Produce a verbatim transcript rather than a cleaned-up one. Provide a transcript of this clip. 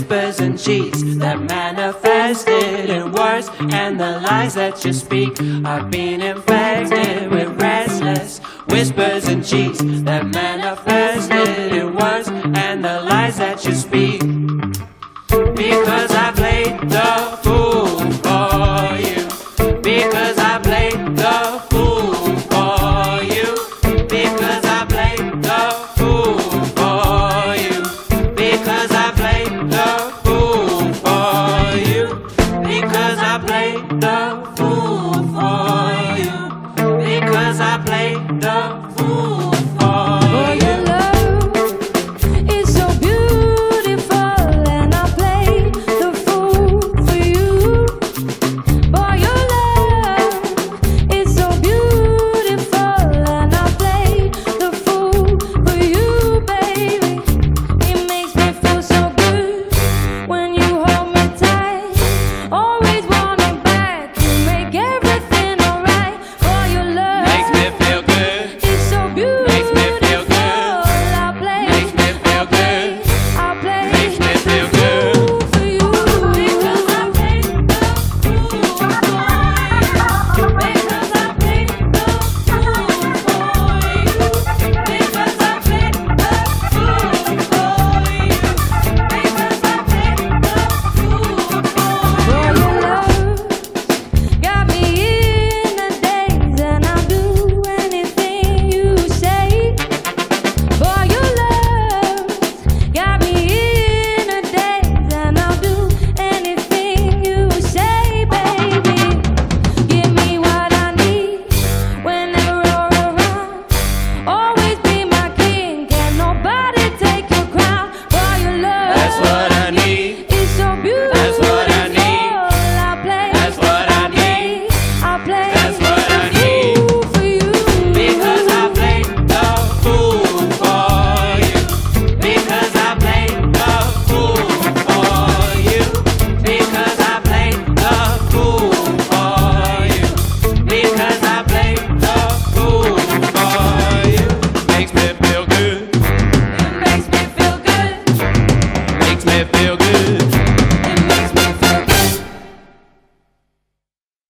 whispers and cheats that manifested in words, and the lies that you speak are being infected with restless whispers and cheats that manifested in words, and the lies that you speak. Because I played the fool for you. Because I played the fool for you. Because I played the fool for you. Because I played the fool for you. Because I played the fool for you. Because I played the